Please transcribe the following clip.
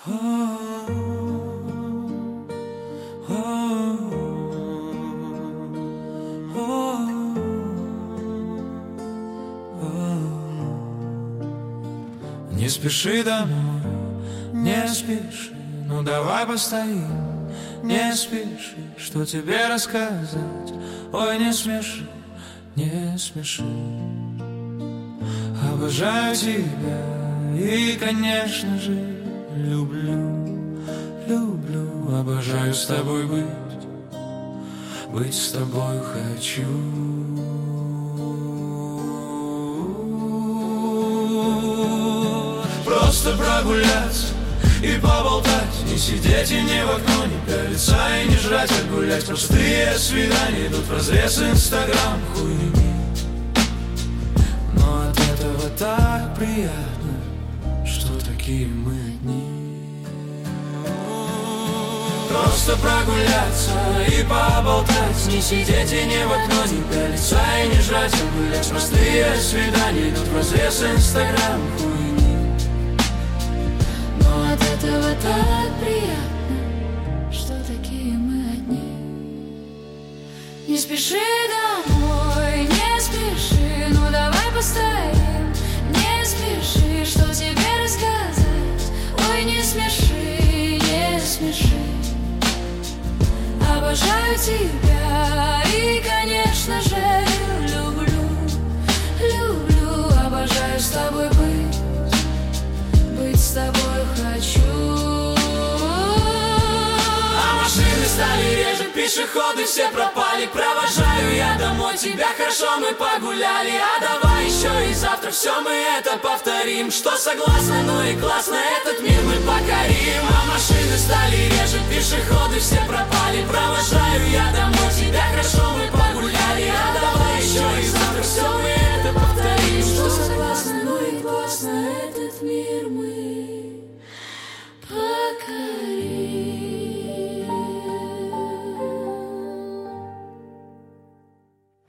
Не спеши домой, не спеши, ну давай постоим. Не спеши, что тебе рассказать. Ой, не смеши, не смеши. Обожаю тебя и, конечно же, люблю, люблю. Обожаю с тобой быть с тобой хочу. Просто прогуляться и поболтать, не сидеть и не в окно, не пялиться и не жрать, а гулять. Простые свидания идут вразрез Инстаграм хуйни, но от этого так приятно, что такие мы одни. Просто прогуляться и поболтать, не сидеть и не в окно, не пялиться и не жрать, а гулять. Простые свидания идут вразрез Инстаграм хуйни, от этого так приятно, что такие мы одни. Не спеши домой, не спеши, ну давай постоим. Не спеши, что тебе рассказать. Ой, не смеши, не смеши. Обожаю тебя и, конечно же, люблю, люблю. Обожаю с тобой быть с тобой хочу. А машины стали реже, пешеходы все пропали. Провожаю я домой тебя, хорошо мы погуляли. А давай еще и завтра все мы это повторим. Что согласна, ну и классно, этот мир мы покорим. А машины стали реже, пешеходы все пропали. Провожаю я домой